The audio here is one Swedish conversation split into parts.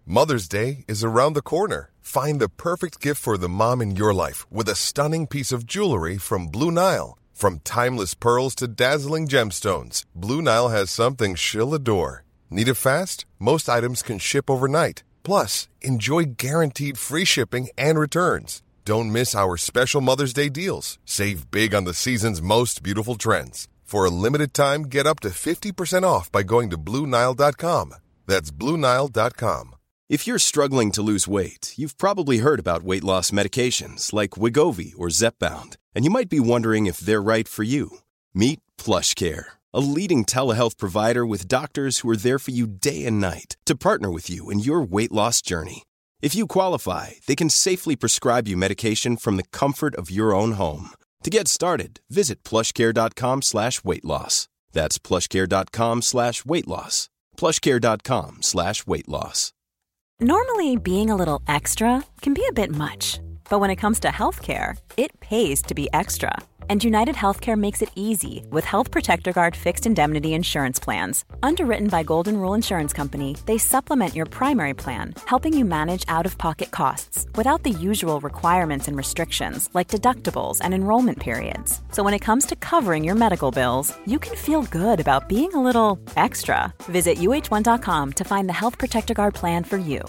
Mother's Day is around the corner. Find the perfect gift for the mom in your life with a stunning piece of jewelry from Blue Nile. From timeless pearls to dazzling gemstones, Blue Nile has something she'll adore. Need it fast? Most items can ship overnight. Plus, enjoy guaranteed free shipping and returns. Don't miss our special Mother's Day deals. Save big on the season's most beautiful trends. For a limited time, get up to 50% off by going to BlueNile.com. That's BlueNile.com. If you're struggling to lose weight, you've probably heard about weight loss medications like Wegovy or Zepbound, and you might be wondering if they're right for you. Meet PlushCare, a leading telehealth provider with doctors who are there for you day and night to partner with you in your weight loss journey. If you qualify, they can safely prescribe you medication from the comfort of your own home. To get started, visit plushcare.com/weightloss. That's plushcare.com/weightloss. plushcare.com/weightloss. Normally, being a little extra can be a bit much, but when it comes to healthcare, it pays to be extra. And United Healthcare makes it easy with Health Protector Guard fixed indemnity insurance plans. Underwritten by Golden Rule Insurance Company, they supplement your primary plan, helping you manage out-of-pocket costs without the usual requirements and restrictions like deductibles and enrollment periods. So when it comes to covering your medical bills, you can feel good about being a little extra. Visit UH1.com to find the Health Protector Guard plan for you.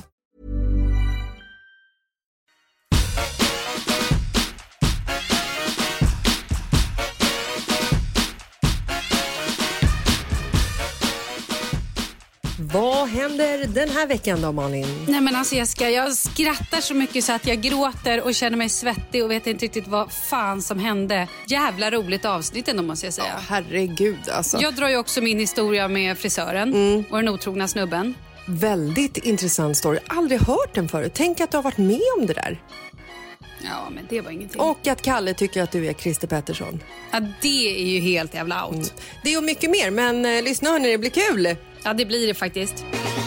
Vad händer den här veckan då, Malin? Nej men alltså Jessica, jag skrattar så mycket så att jag gråter och känner mig svettig och vet inte riktigt vad fan som hände. Jävla roligt avsnitt ändå, måste jag säga. Ja, herregud alltså. Jag drar ju också min historia med frisören och den otrogna snubben. Väldigt intressant story. Aldrig hört den förut. Tänk att du har varit med om det där. Ja, men det var ingenting. Och att Kalle tycker att du är Christer Pettersson. Ja, det är ju helt jävla out. Det är mycket mer, men lyssna hörni, det blir kul. Ja, det blir det faktiskt.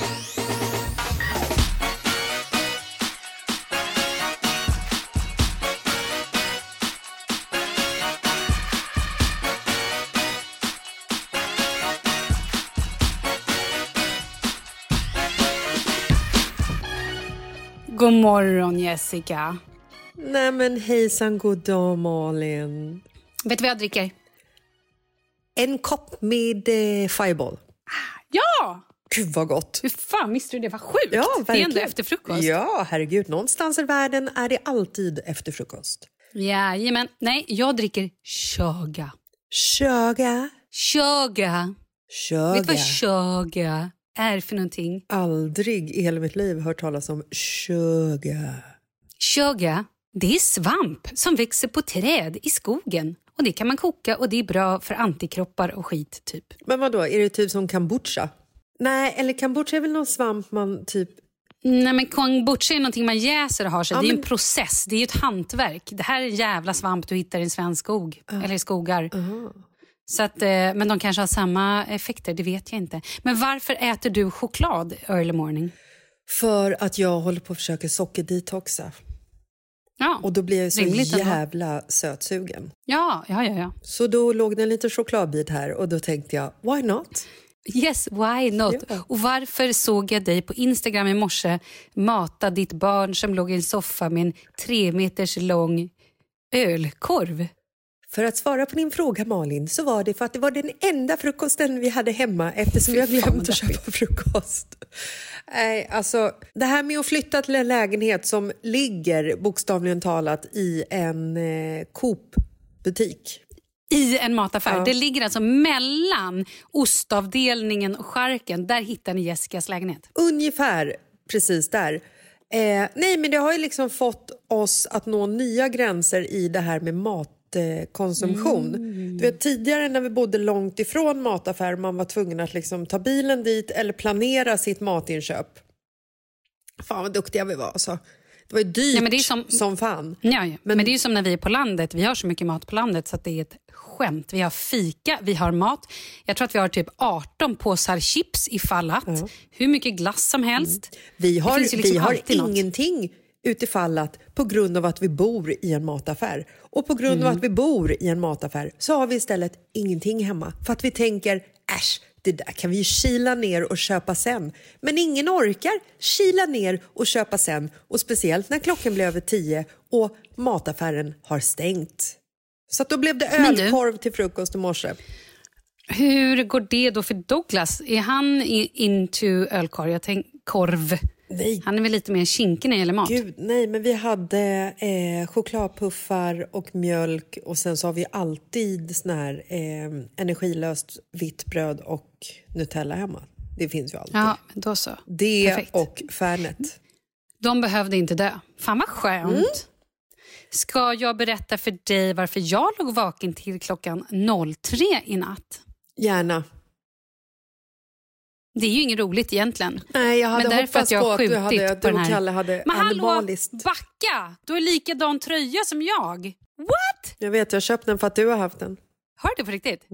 God morgon, Jessica. Nej men hejsan, god dag Malin. Vet du vad jag dricker? En kopp med Fireball. Ja! Gud vad gott. Hur fan visste du det? Var sjukt. Ja, verkligen. Det är ändå efter frukost. Ja, herregud. Någonstans i världen är det alltid efter frukost. Jajamän. Nej, jag dricker chaga. Chaga? Chaga. Chaga. Vet du vad chaga är för någonting? Aldrig i hela mitt liv hört talas om chaga. Chaga, det är svamp som växer på träd i skogen. Och det kan man koka och det är bra för antikroppar och skit typ. Men vad då? Är det typ som kombucha? Nej, eller kombucha är väl någon svamp man typ... Nej, men kombucha är någonting man jäser och har sig. Ja, det är ju en process, det är ju ett hantverk. Det här är en jävla svamp du hittar i en svensk skog. Eller i skogar. Så att, men de kanske har samma effekter, det vet jag inte. Men varför äter du choklad early morning? För att jag håller på att försöka sockerdetoxa. Ja, och då blir jag så jävla sötsugen. Ja. Så då låg det en liten chokladbit här och då tänkte jag, why not? Yes, why not? Ja. Och varför såg jag dig på Instagram i morse mata ditt barn som låg i en soffa med en 3 meters lång ölkorv? För att svara på din fråga, Malin, så var det för att det var den enda frukosten vi hade hemma eftersom jag glömt att köpa frukost. Nej, alltså det här med att flytta till en lägenhet som ligger bokstavligen talat i en Coop-butik. I en mataffär. Ja. Det ligger alltså mellan ostavdelningen och Charken. Där hittar ni Jessicas lägenhet. Ungefär precis där. Nej, men det har ju liksom fått oss att nå nya gränser i det här med matkonsumtion. Du vet, tidigare när vi bodde långt ifrån mataffär, man var tvungen att liksom ta bilen dit eller planera sitt matinköp. Fan vad duktiga vi var alltså. Det var ju dyrt, men det är som fan. Ja. Men det är ju som när vi är på landet. Vi har så mycket mat på landet så att det är ett skämt. Vi har fika, vi har mat. Jag tror att vi har typ 18 påsar chips i fallat. Hur mycket glass som helst. Vi har ingenting utifallat på grund av att vi bor i en mataffär. Och på grund av att vi bor i en mataffär så har vi istället ingenting hemma. För att vi tänker, det där kan vi ju kila ner och köpa sen. Men ingen orkar kila ner och köpa sen. Och speciellt när klockan blir över 10 och mataffären har stängt. Så att då blev det ölkorv till frukost i morse. Hur går det då för Douglas? Är han into ölkorv? Jag tänker korv. Nej. Han är väl lite mer kinken när det gäller mat? Gud, nej, men vi hade chokladpuffar och mjölk och sen så har vi alltid sån här energilöst vitt bröd och Nutella hemma. Det finns ju alltid. Ja, men då så. Det perfekt. Och Fernet. De behövde inte dö. Fan vad skönt. Ska jag berätta för dig varför jag låg vaken till klockan 03 i natt? Gärna. Det är ju inget roligt egentligen. Nej, jag hade hoppats på att du och Kalle hade men animaliskt. Men hallå, backa! Du har likadan tröja som jag. What? Jag vet, jag köpte den för att du har haft den. Har du på riktigt?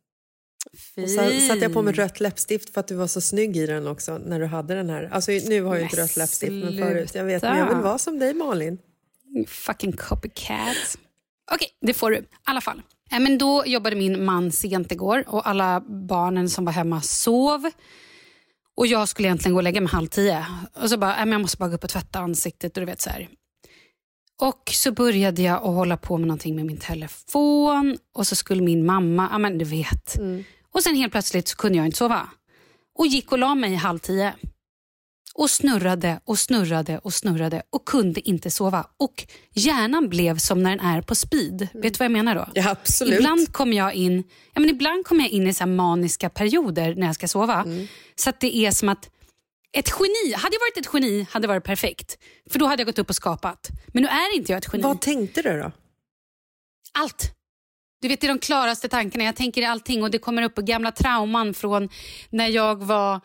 Och så satte jag på mig rött läppstift för att du var så snygg i den också när du hade den här. Alltså nu har jag inte rött läppstift men förut. Jag vet, men jag vill vara som dig, Malin. Fucking copycat. Okej, det får du. I alla fall. Men då jobbade min man sent igår och alla barnen som var hemma sov. Och jag skulle egentligen gå och lägga mig 9:30. Och så bara, jag måste bara gå upp och tvätta ansiktet och du vet så här. Och så började jag att hålla på med någonting med min telefon. Och så skulle min mamma, men du vet. Och sen helt plötsligt så kunde jag inte sova. Och gick och la mig 9:30. Och snurrade och snurrade och snurrade och kunde inte sova. Och hjärnan blev som när den är på speed. Vet du vad jag menar då? Ja, absolut. Ibland kommer jag in i så här maniska perioder när jag ska sova. Så att det är som att ett geni, hade jag varit ett geni hade det varit perfekt. För då hade jag gått upp och skapat. Men nu är inte jag ett geni. Vad tänkte du då? Allt. Du vet, det är de klaraste tankarna. Jag tänker allting och det kommer upp på gamla trauman från när jag var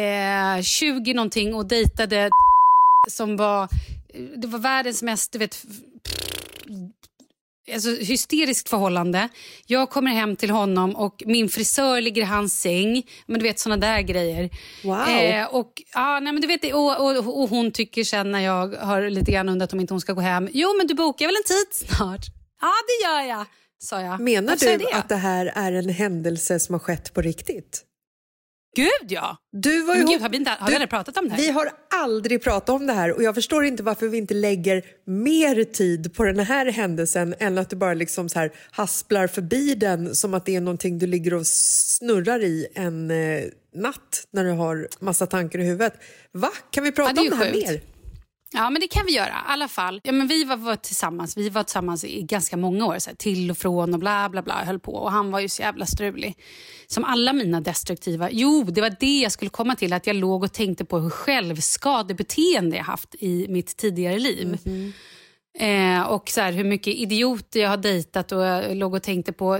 20 någonting och dejtade som var, det var världens mest, du vet, alltså hysteriskt förhållande. Jag kommer hem till honom och min frisör ligger i hans säng. Men du vet, såna där grejer. Wow. Men du vet, och hon tycker sen när jag har lite grann undrat om inte hon ska gå hem. Jo, men du bokar väl en tid snart? Ja, det gör jag, sa jag. Menar du att det här är en händelse som har skett på riktigt? Gud, ja. Du var Gud, har vi aldrig pratat om det här? Vi har aldrig pratat om det här och jag förstår inte varför vi inte lägger mer tid på den här händelsen än att du bara liksom så här hasplar förbi den som att det är någonting du ligger och snurrar i en natt när du har massa tankar i huvudet. Va? Kan vi prata om det här mer? Ja, men det kan vi göra. I alla fall. Ja, men vi var tillsammans i ganska många år. Så här, till och från och bla bla bla. Höll på. Och han var ju så jävla strulig. Som alla mina destruktiva. Jo, det var det jag skulle komma till. Att jag låg och tänkte på hur självskadebeteende jag haft i mitt tidigare liv. Och så här, hur mycket idioter jag har dejtat. Och jag låg och tänkte på...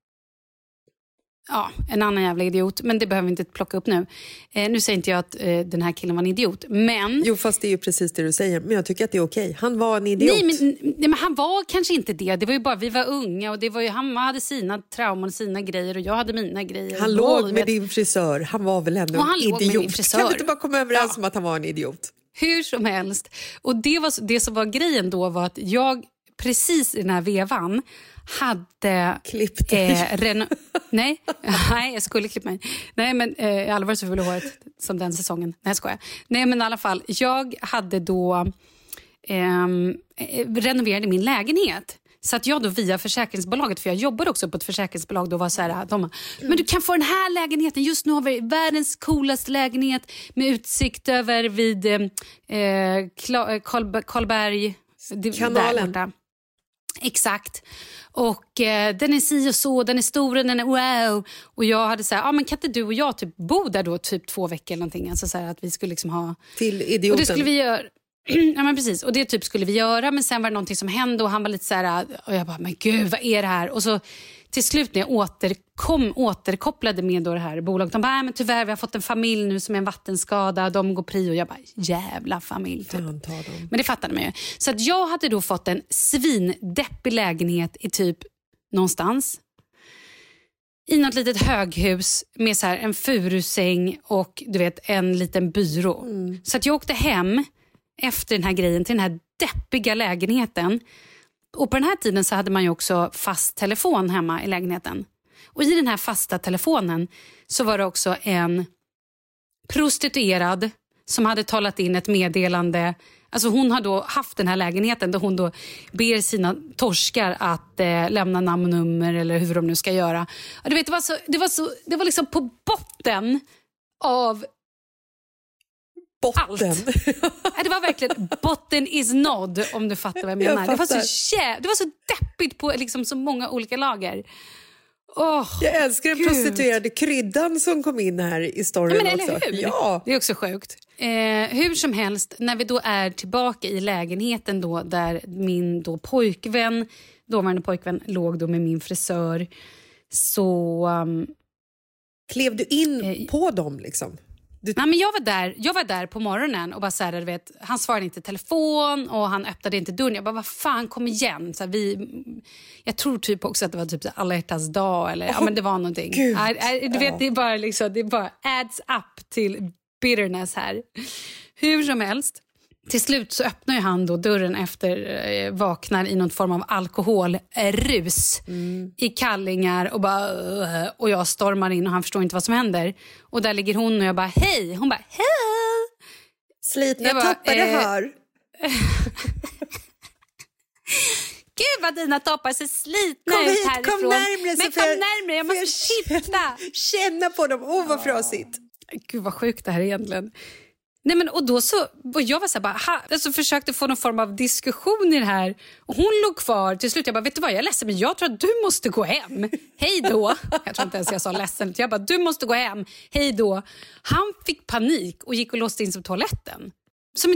Ja, en annan jävla idiot. Men det behöver vi inte plocka upp nu. Nu säger inte jag att den här killen var en idiot. Men... Jo, fast det är ju precis det du säger. Men jag tycker att det är okej. Han var en idiot. Nej, men han var kanske inte det. Det var ju bara, vi var unga. Och det var ju, han hade sina trauman och sina grejer. Och jag hade mina grejer. Han låg med din frisör. Han var väl ändå en idiot. Kan vi inte bara komma överens om att han var en idiot? Hur som helst. Och det som var grejen då var att jag precis i den här vevan hade klippt dig. Nej, jag skulle klippa mig. Nej, men allvar så fulla håret som den säsongen. Nej, jag skojar. Nej, men i alla fall, jag hade då renoverade min lägenhet. Så att jag då via försäkringsbolaget, för jag jobbade också på ett försäkringsbolag, då var så här, men du kan få den här lägenheten, just nu har vi världens coolaste lägenhet med utsikt över vid Karlberg kanalen. Där. Exakt. Och den är si och så, den är stor, den är wow. Och jag hade så här, men kan inte du och jag typ bo där då typ 2 veckor eller någonting, alltså så här, att vi skulle liksom ha till idioten. Och det skulle vi göra. Ja, men precis. Och det typ skulle vi göra, men sen var det någonting som hände och han var lite så här, och jag bara, men gud, vad är det här? Och så till slut när jag återkopplade med då det här bolaget, de bara, men tyvärr, vi har fått en familj nu som är en vattenskada, de går prio. Och jag bara, jävla familj typ. Men det fattade man ju. Så att jag hade då fått en svindeppig lägenhet i typ någonstans i något litet höghus med så här en furusäng och du vet en liten byrå. Så att jag åkte hem efter den här grejen till den här deppiga lägenheten. Och på den här tiden så hade man ju också fast telefon hemma i lägenheten. Och i den här fasta telefonen så var det också en prostituerad som hade talat in ett meddelande. Alltså hon har då haft den här lägenheten där hon då ber sina torskar att lämna namn och nummer eller hur de nu ska göra. Och du vet, det var liksom på botten av allt. Det var verkligen botten is nådd, om du fattar vad jag menar. Det var så deppigt på liksom så många olika lager. Jag älskar den prostituerade kryddan som kom in här i storyn också. Ja. Det är också sjukt. Hur som helst, när vi då är tillbaka i lägenheten då, där min då dåvarande pojkvän låg då med min frisör, så... Klev du in på dem liksom? Nej, men jag var där på morgonen och bara så här, du vet, han svarade inte i telefon och han öppnade inte dörren. Jag bara, vad fan, kom igen. Så här, jag tror typ också att det var typ alla hjärtans dag eller men det var någonting. Du vet, det är bara adds up till bitterness här. Hur som helst, till slut så öppnar ju han då dörren efter vaknar i någon form av alkoholrus i kallingar och bara och jag stormar in och han förstår inte vad som händer. Och där ligger hon och jag bara hej. Hon bara hej. Slitna toppar det hör. Gud vad dina toppar ser slitna ut härifrån. Kom närmare. Men kom närmare, jag måste titta. Känna på dem, vad frasigt. Gud vad sjukt det här egentligen. Nej, men och då så, och jag var så här bara, försökte få någon form av diskussion i det här. Och hon låg kvar till slut. Jag bara, vet du vad, jag är ledsen, men jag tror att du måste gå hem. Hej då. Jag tror inte ens jag sa ledsen. Jag bara, du måste gå hem. Hej då. Han fick panik och gick och låste in sig på toaletten. Som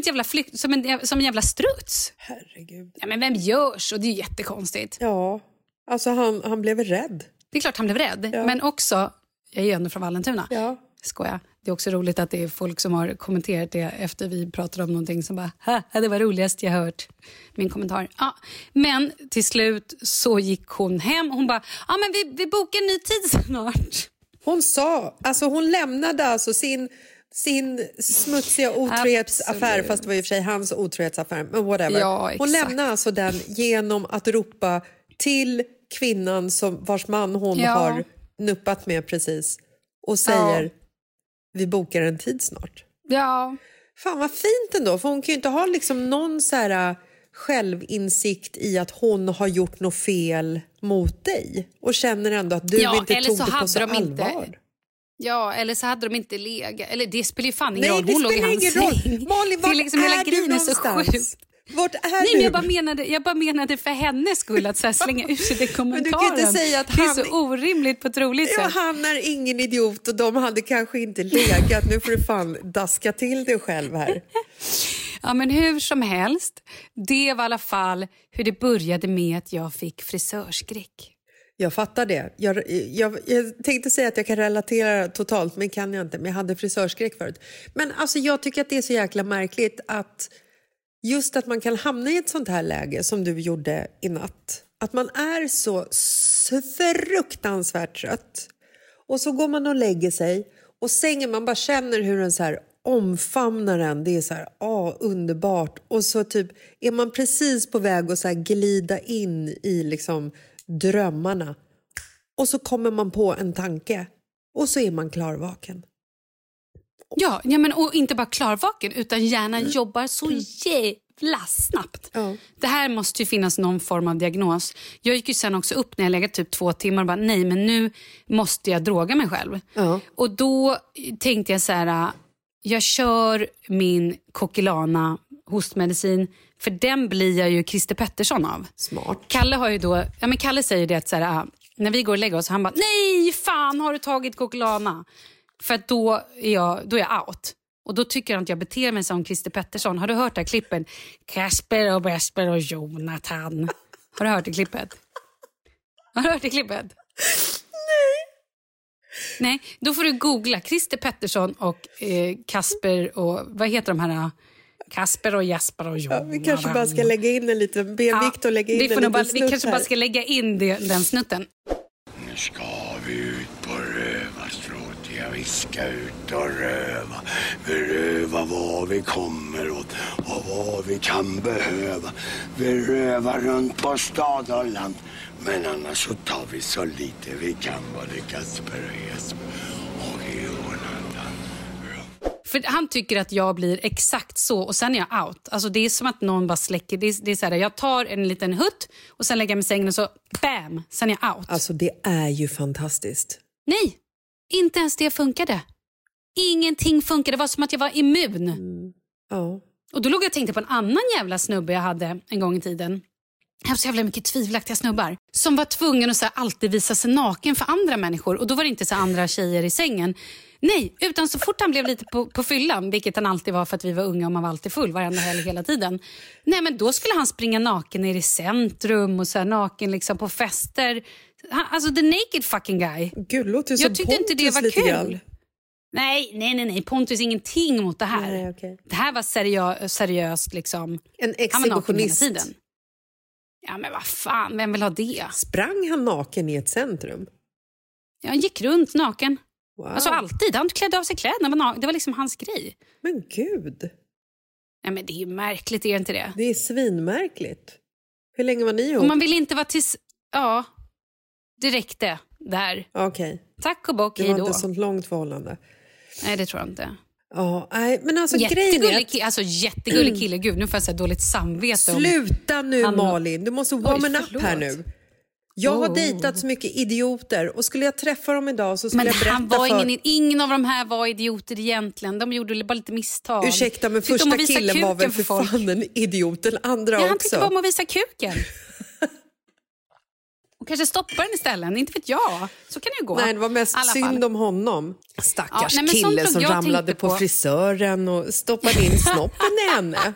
en jävla struts. Herregud. Ja, men vem görs? Och det är ju jättekonstigt. Ja, alltså han blev rädd. Det är klart han blev rädd. Ja. Men också, jag är ju ändå från Vallentuna. Ja. Skoja. Det är också roligt att det är folk som har kommenterat det efter vi pratade om någonting som bara, det var roligast jag hört. Min kommentar. Ja. Men till slut så gick hon hem. Hon bara, men vi bokar en ny tid snart. Hon sa, alltså hon lämnade alltså sin smutsiga otrohetsaffär, fast det var i och för sig hans otrohetsaffär, men whatever. Ja, hon lämnade alltså den genom att ropa till kvinnan vars man hon har nuppat med precis och säger vi bokar en tid snart. Ja. Fan vad fint ändå, för hon kan ju inte ha liksom någon så här självinsikt i att hon har gjort något fel mot dig och känner ändå att du inte tog det på så allvar. Ja, eller så hade de inte legat. Eller det spelar ju fan ingen roll. Hon låg i hans säng. Malin, vart liksom är du någonstans? Vart är du? Men jag bara menade för hennes skull att så här slänga ut sig den kommentaren. Men du kan inte säga att det är så orimligt på ett roligt sätt. Han är ingen idiot och de hade kanske inte legat. Nu får du fan daska till dig själv här. Ja, men hur som helst. Det var i alla fall hur det började med att jag fick frisörskräck. Jag fattar det. Jag tänkte säga att jag kan relatera totalt, men kan jag inte. Men jag hade frisörskräck förut. Men alltså jag tycker att det är så jäkla märkligt att just att man kan hamna i ett sånt här läge som du gjorde i natt. Att man är så fruktansvärt trött. Och så går man och lägger sig. Och sängen, man bara känner hur den så här omfamnar en. Det är så här, underbart. Och så typ är man precis på väg att så här glida in i liksom drömmarna. Och så kommer man på en tanke. Och så är man klarvaken. Ja, men och inte bara klarvaken utan hjärnan jobbar så jävla snabbt. Det här måste ju finnas någon form av diagnos. Jag gick ju sen också upp när jag legat typ 2 timmar och bara nej, men nu måste jag droga mig själv. Och då tänkte jag så här, jag kör min Kokilana hostmedicin, för den blir jag ju Christer Pettersson av. Smart. Kalle har ju då, men Kalle säger det att så här, när vi går och lägger oss, han bara nej, fan har du tagit Kokilana? För att då är jag out. Och då tycker han att jag beter mig som Christer Pettersson. Har du hört det här klippen? Kasper och Besper och Jonathan. Har du hört det klippet? Nej, då får du googla Christer Pettersson och Kasper och vad heter de här? Kasper och Jasper och Jonathan. Vi kanske bara ska lägga in en liten Victor lägga in en liten snutt. Vi kanske bara ska lägga in den snutten. Nu ska vi ut på rövarstråt. Vi ska ut och röva. Vi röva var vi kommer åt och vi kan behöva. Vi rövar runt på stad och land. Men annars så tar vi så lite vi kan både Kasper och Jesper och Jonathan. För han tycker att jag blir exakt så och sen är jag out. Alltså det är som att någon bara släcker. Det är så här, jag tar en liten hutt och sen lägger jag mig i sängen och så bam, sen är jag out. Alltså det är ju fantastiskt. Nej, inte ens det funkade. Ingenting funkade. Det var som att jag var immun. Ja. Och då låg jag och tänkte på en annan jävla snubbe jag hade en gång i tiden. Jag har så jävla mycket tvivelaktiga snubbar. Som var tvungen att så här, alltid visa sig naken för andra människor. Och då var det inte så andra tjejer i sängen. Nej, utan så fort han blev lite på fyllan, vilket han alltid var för att vi var unga och man var alltid full varenda helg hela tiden. Nej, men då skulle han springa naken ner i centrum och så här, naken liksom på fester. Alltså the naked fucking guy. Gud, låter jag tyckte Pontus inte det var lite kul. grann. Nej. Pontus ingenting mot det här. Nej, okay. Det här var seriöst liksom. En Han var naken hela exhibitionist. tiden. Ja, men vad fan, vem vill ha det? Sprang han naken i ett centrum? Ja, han gick runt naken. Wow. Alltså alltid. Han klädde av sig kläderna. Det var liksom hans grej. Men gud. Nej, men det är ju märkligt, är det inte det? Det är svinmärkligt. Hur länge var ni ihop? Och man vill inte vara Ja, det räckte där. Okej. Tack och bock, Det hej var då. inte ett sånt långt förhållande. Nej, det tror jag inte. Ja, nej, men alltså grejen är jättegullig kille. Gud, nu får jag säga dåligt samvete. Sluta nu, Malin. Du måste warm up här nu. Jag har Oh. dejtat så mycket idioter och skulle jag träffa dem idag så skulle jag berätta han var ingen av de här var idioter egentligen. De gjorde bara lite misstag. Ursäkta, men första killen var väl för fan en idiot. Den andra också. Han tyckte bara om att visa kuken. Och kanske stoppa den istället. Inte vet jag. Så kan det ju gå. Nej, det var mest synd om honom. Stackars kille som ramlade på frisören och stoppade in snoppen i henne.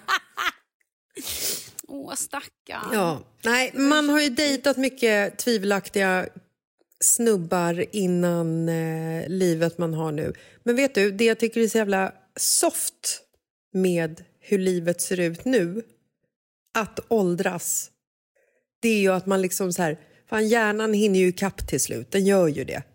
Åh, stackarn. Ja. Nej, man har ju dejtat mycket tvivelaktiga snubbar innan livet man har nu. Men vet du, det jag tycker är så jävla soft med hur livet ser ut nu, att åldras, det är ju att man liksom så här, fan, hjärnan hinner ju ikapp till slut, den gör ju det.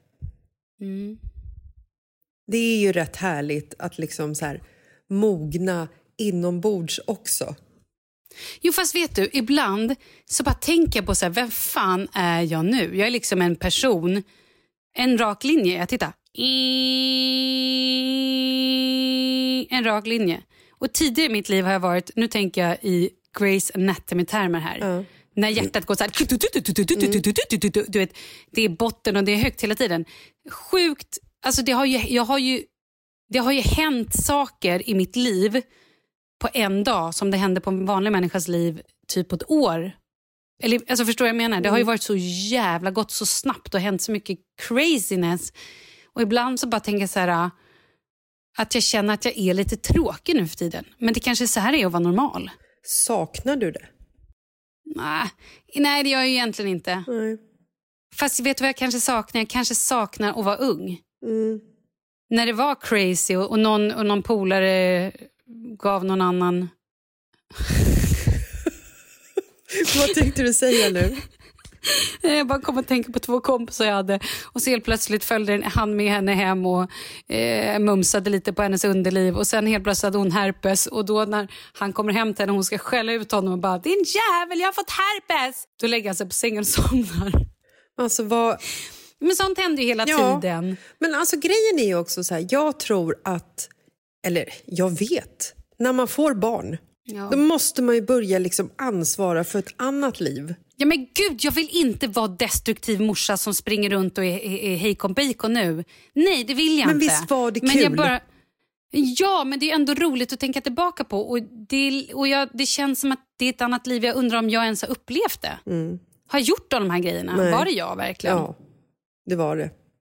Det är ju rätt härligt att liksom så här mogna inombords också. Jo, fast vet du, ibland så bara tänker jag på så här, vem fan är jag nu? Jag är liksom en person, en rak linje. Jag tittar. En rak linje. Och tidigare i mitt liv har jag varit, nu tänker jag i Grey's Anatomy-termer här. När hjärtat går så här, du vet, det är botten och det är högt hela tiden. Sjukt, alltså det har ju hänt saker i mitt liv på en dag som det hände på en vanlig människas liv typ på ett år. Eller, alltså förstår jag menar? Det har ju varit så jävla gått så snabbt och hänt så mycket craziness. Och ibland så bara tänker jag så här, att jag känner att jag är lite tråkig nu för tiden. Men det kanske är så här är att vara normal. Saknar du det? Nej, det gör jag ju egentligen inte. Nej. Fast vet du vad jag kanske saknar? Jag kanske saknar att vara ung. När det var crazy och någon polare gav någon annan. Vad tänkte du säga nu? Jag bara kom att tänka på 2 kompisar jag hade. Och så helt plötsligt följde han med henne hem och mumsade lite på hennes underliv. Och sen helt plötsligt hade hon herpes. Och då när han kommer hem till henne och hon ska skälla ut honom och bara, din jävel, jag har fått herpes. Då lägger han sig på sängen och somnar. Alltså vad... Men sånt händer ju hela tiden. Men alltså grejen är ju också så här, jag tror att, eller jag vet, när man får barn, då måste man ju börja liksom ansvara för ett annat liv. Ja, men gud, jag vill inte vara destruktiv morsa som springer runt och är hejkon bacon nu. Nej, det vill jag men inte. Men visst var det kul? Men jag bara... Ja, men det är ändå roligt att tänka tillbaka på. Och det känns som att det är ett annat liv. Jag undrar om jag ens har upplevt det. Har jag gjort de här grejerna? Nej. Var det jag verkligen? Ja, det var det.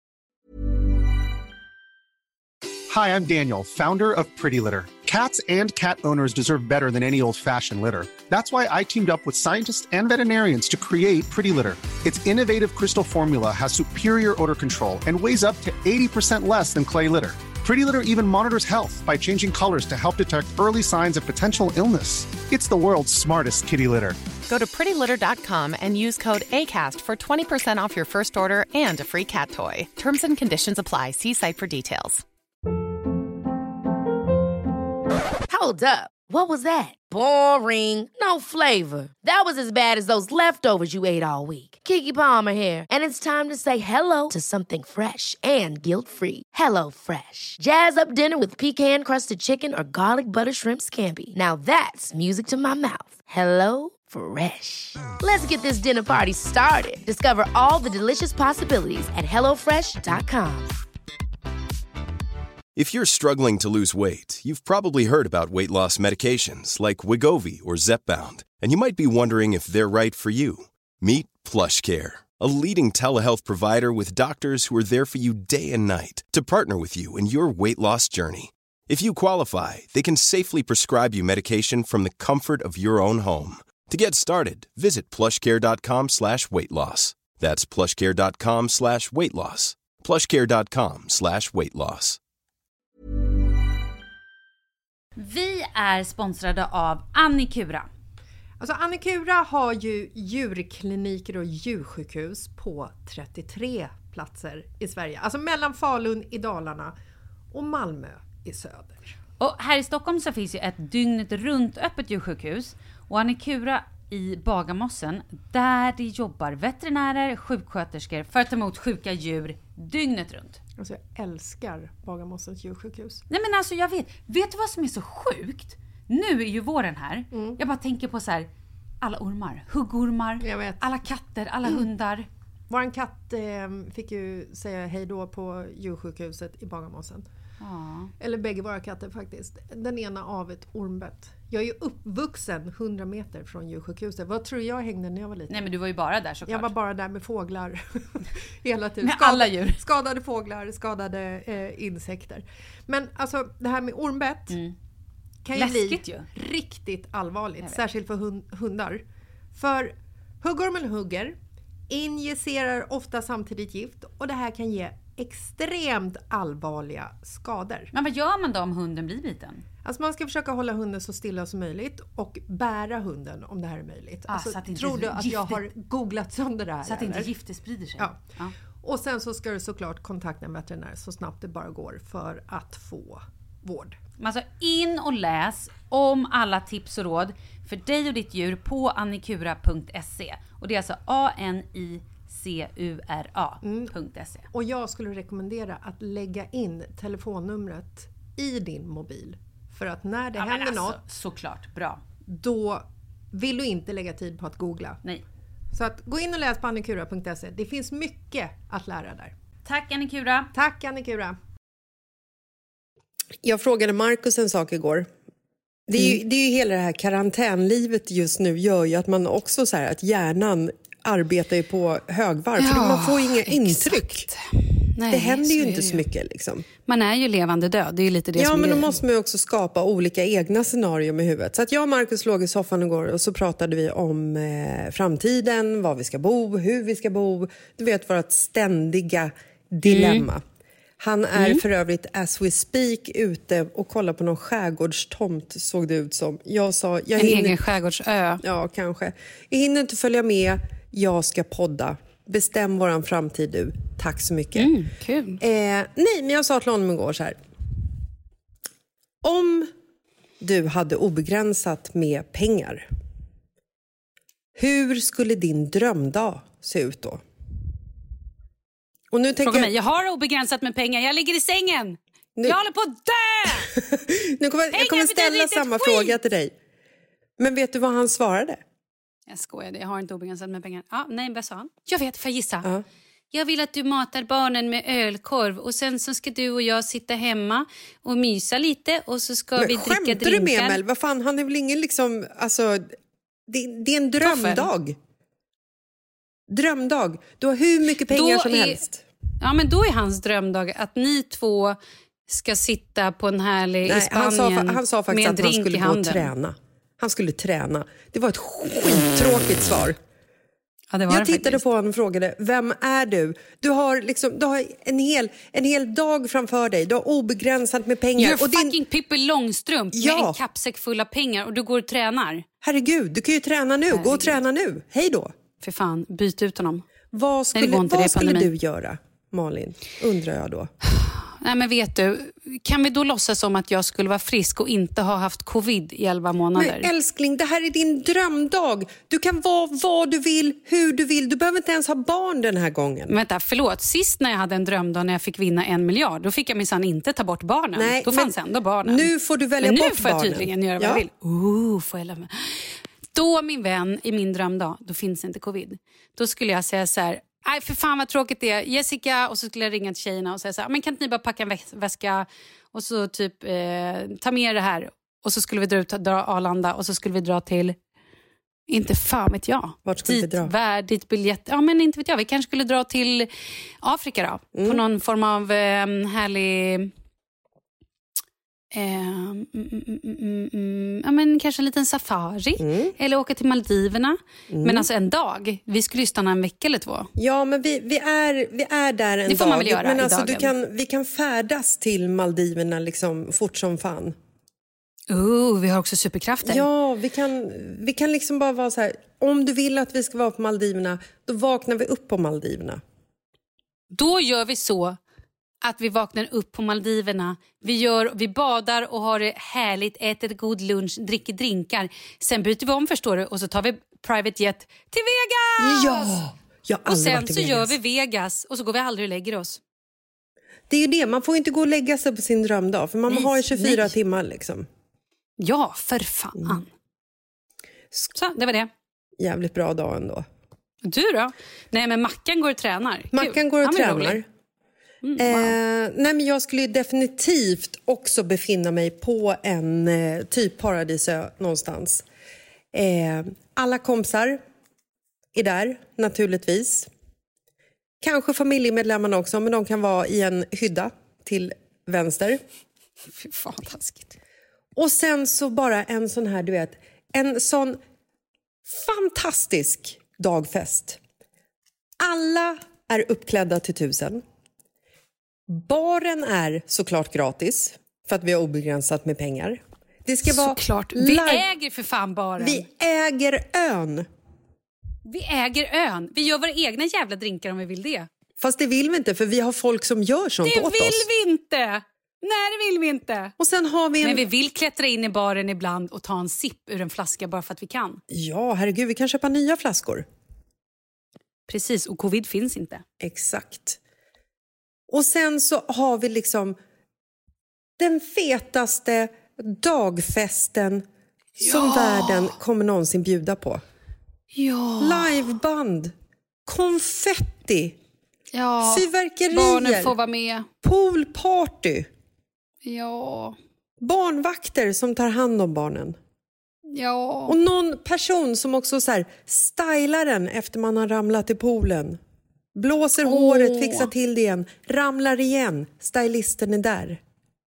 Hi, I'm Daniel, founder of Pretty Litter. Cats and cat owners deserve better than any old-fashioned litter. That's why I teamed up with scientists and veterinarians to create Pretty Litter. Its innovative crystal formula has superior odor control and weighs up to 80% less than clay litter. Pretty Litter even monitors health by changing colors to help detect early signs of potential illness. It's the world's smartest kitty litter. Go to prettylitter.com and use code ACAST for 20% off your first order and a free cat toy. Terms and conditions apply. See site for details. Hold up. What was that? Boring. No flavor. That was as bad as those leftovers you ate all week. Keke Palmer here. And it's time to say hello to something fresh and guilt-free. Hello Fresh. Jazz up dinner with pecan-crusted chicken or garlic butter shrimp scampi. Now that's music to my mouth. Hello Fresh. Let's get this dinner party started. Discover all the delicious possibilities at hellofresh.com. If you're struggling to lose weight, you've probably heard about weight loss medications like Wegovy or Zepbound, and you might be wondering if they're right for you. Meet PlushCare, a leading telehealth provider with doctors who are there for you day and night to partner with you in your weight loss journey. If you qualify, they can safely prescribe you medication from the comfort of your own home. To get started, visit plushcare.com/weightloss. That's plushcare.com/weightloss. plushcare.com/weightloss. Vi är sponsrade av Annikura. Alltså Annikura har ju djurkliniker och djursjukhus på 33 platser i Sverige. Alltså mellan Falun i Dalarna och Malmö i söder. Och här i Stockholm så finns ju ett dygnet runt öppet djursjukhus. Och Annikura i Bagarmossen, där det jobbar veterinärer, sjuksköterskor för att ta emot sjuka djur dygnet runt. Alltså jag älskar Bagarmossens djursjukhus. Nej men alltså jag vet du vad som är så sjukt? Nu är ju våren här. Jag bara tänker på så här, alla ormar, huggormar, alla katter, alla hundar. Våran katt fick ju säga hej då på djursjukhuset i Bagarmossen. Eller bägge våra katter faktiskt. Den ena av ett ormbett. Jag är ju uppvuxen 100 meter från djursjukhuset. Vad tror jag hängde när jag var liten? Nej men du var ju bara där såklart. Jag var bara där med fåglar hela tiden. Med alla djur. Skadade fåglar, skadade insekter. Men alltså det här med ormbett kan ju bli riktigt allvarligt. Särskilt för hundar. För huggormen hugger, injicerar ofta samtidigt gift och det här kan ge extremt allvarliga skador. Men vad gör man då om hunden blir biten? Alltså man ska försöka hålla hunden så stilla som möjligt och bära hunden om det här är möjligt. Alltså, så att inte tror du att jag har googlat sönder det här? Så att inte giftet sprider sig? Ja. Och sen så ska du såklart kontakta en veterinär så snabbt det bara går för att få vård. Alltså in och läs om alla tips och råd för dig och ditt djur på annikura.se. Och det är alltså ANICURA.se. Och jag skulle rekommendera att lägga in telefonnumret i din mobil. För att när det händer något, såklart, bra. Då vill du inte lägga tid på att googla. Nej. Så att gå in och läs på annikura.se. Det finns mycket att lära där. Tack Annikura. Tack Annikura. Jag frågade Marcus en sak igår. Det är ju hela det här karantänlivet just nu gör ju att man också så här att hjärnan arbetar ju på högvarv. För man får inga intryck. Nej, det händer ju inte så mycket liksom. Man är ju levande död, det är ju lite det som men då måste man ju också skapa olika egna scenarier med huvudet. Så att jag och Marcus låg i soffan igår och så pratade vi om framtiden, var vi ska bo, hur vi ska bo. Du vet, vårt ständiga dilemma. Han är för övrigt as we speak ute och kollar på någon skärgårdstomt såg det ut som. Jag sa, egen skärgårdsö. Ja, kanske. Jag hinner inte följa med, jag ska podda. Bestäm våran framtid du. Tack så mycket. Kul. Nej, men jag sa till honom igår så här. Om du hade obegränsat med pengar, hur skulle din drömdag se ut då? Och nu tänker jag har obegränsat med pengar. Jag ligger i sängen. Jag håller på att dö! Jag kommer ställa samma fråga till dig. Men vet du vad han svarade? Jag skojade, jag har inte obegränsat med pengar. Nej, vad sa han? Jag vet, får jag gissa? Jag vill att du matar barnen med ölkorv. Och sen så ska du och jag sitta hemma och mysa lite. Och så ska vi dricka drinkar. Skämtar du med Mel? Vad fan, han är väl ingen liksom... Alltså, det är en drömdag. Drömdag. Du har hur mycket pengar som helst. Ja, men då är hans drömdag att ni två ska sitta på en härlig i Spanien. Han sa faktiskt att han skulle gå och träna. Han skulle träna. Det var ett skittråkigt svar. Ja, det var jag tittade på honom och frågade, vem är du? Du har en hel dag framför dig. Du har obegränsat med pengar. You're fucking Pippi Långstrump med en kappsäck full av pengar och du går och tränar. Herregud, du kan ju träna nu. Gå och träna nu. Hej då. För fan, byt ut honom. Vad skulle du göra, Malin? Undrar jag då. Nej, men vet du, kan vi då låtsas som att jag skulle vara frisk och inte ha haft covid i 11 månader? Men älskling, det här är din drömdag. Du kan vara vad du vill, hur du vill. Du behöver inte ens ha barn den här gången. Men vänta, förlåt. Sist när jag hade en drömdag när jag fick vinna 1 miljard, då fick jag minsann inte ta bort barnen. Nej, då fanns ändå barnen. Nu får du välja bort barnen. Nu får jag tydligen göra vad jag vill. Får jag lämna. Då, min vän, i min drömdag, då finns inte covid. Då skulle jag säga så här: nej, för fan vad tråkigt det är. Jessica, och så skulle jag ringa till tjejerna och säga så här: men kan inte ni bara packa en väska och så typ ta med det här. Och så skulle vi dra Arlanda och så skulle vi dra till, inte fan vet jag. Vart skulle vi dra? Dit biljett. Ja, men inte vet jag. Vi kanske skulle dra till Afrika då. På någon form av härlig... ja, men kanske en liten safari. Eller åka till Maldiverna. Men alltså en dag. Vi skulle ju stanna en vecka eller 2. Ja, men vi är där en dag. Det får man väl göra. Men alltså, vi kan färdas till Maldiverna liksom fort som fan. Vi har också superkrafter. Ja, vi kan liksom bara vara så här: om du vill att vi ska vara på Maldiverna, då vaknar vi upp på Maldiverna. Då gör vi så att vi vaknar upp på Maldiverna. Vi badar och har det härligt, äter god lunch, dricker drinkar. Sen byter vi om, förstår du, och så tar vi private jet till Vegas! Ja! Jag har och sen varit i så Vegas. gör vi Vegas och så går vi aldrig och lägger oss. Det är ju det, man får inte gå och lägga sig på sin drömdag, för man har 24 timmar liksom. Ja, för fan. Så, det var det. Jävligt bra dag ändå. Du då? Nej, men Mackan går och tränar. Mackan går och tränar. Nej, men jag skulle definitivt också befinna mig på en typ paradisö någonstans. Alla kompisar är där, naturligtvis. Kanske familjemedlemmarna också, men de kan vara i en hydda till vänster. Fy fan, taskigt. Och sen så bara en sån här, du vet, en sån fantastisk dagfest. Alla är uppklädda till 1000. Baren är såklart gratis, för att vi har obegränsat med pengar. Det ska vara såklart. Vi äger för fan baren. Vi äger ön. Vi äger ön. Vi gör våra egna jävla drinkar om vi vill det. Fast det vill vi inte, för vi har folk som gör sånt åt oss. Det vill vi inte. Nej, det vill vi inte. Och sen har vi Men vi vill klättra in i baren ibland och ta en sipp ur en flaska bara för att vi kan. Ja, herregud, vi kan köpa nya flaskor. Precis, och covid finns inte. Exakt. Och sen så har vi liksom den fetaste dagfesten som världen kommer någonsin bjuda på. Ja. Liveband, konfetti, fyrverkerier, barnen får vara med, poolparty, ja, barnvakter som tar hand om barnen. Ja. Och någon person som också så här stylar den efter man har ramlat i poolen. Blåser håret, fixar till det igen, ramlar igen. Stylisten är där.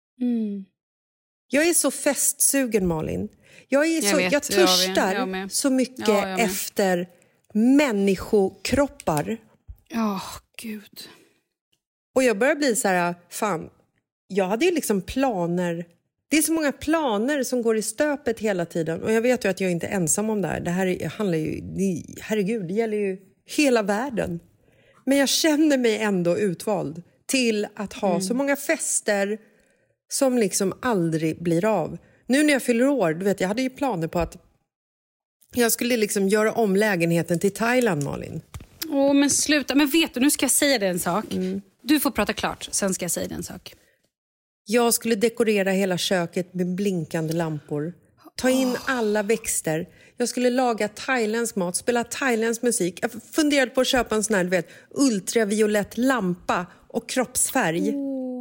Jag är så festsugen, Malin. Jag törstar så mycket efter människokroppar. Ja, gud. Och jag börjar bli så här, fan, jag hade ju liksom planer. Det är så många planer som går i stöpet hela tiden. Och jag vet ju att jag inte är ensam om det här. Det här handlar ju, herregud, det gäller ju hela världen. Men jag känner mig ändå utvald till att ha så många fester som liksom aldrig blir av. Nu när jag fyller år, du vet, jag hade ju planer på att jag skulle liksom göra om lägenheten till Thailand, Malin. Men sluta. Men vet du, nu ska jag säga dig en sak. Du får prata klart, sen ska jag säga dig en sak. Jag skulle dekorera hela köket med blinkande lampor. Ta in alla växter. Jag skulle laga thailändsk mat, spela thailändsk musik. Jag funderade på att köpa en sån här, du vet, ultraviolett lampa och kroppsfärg.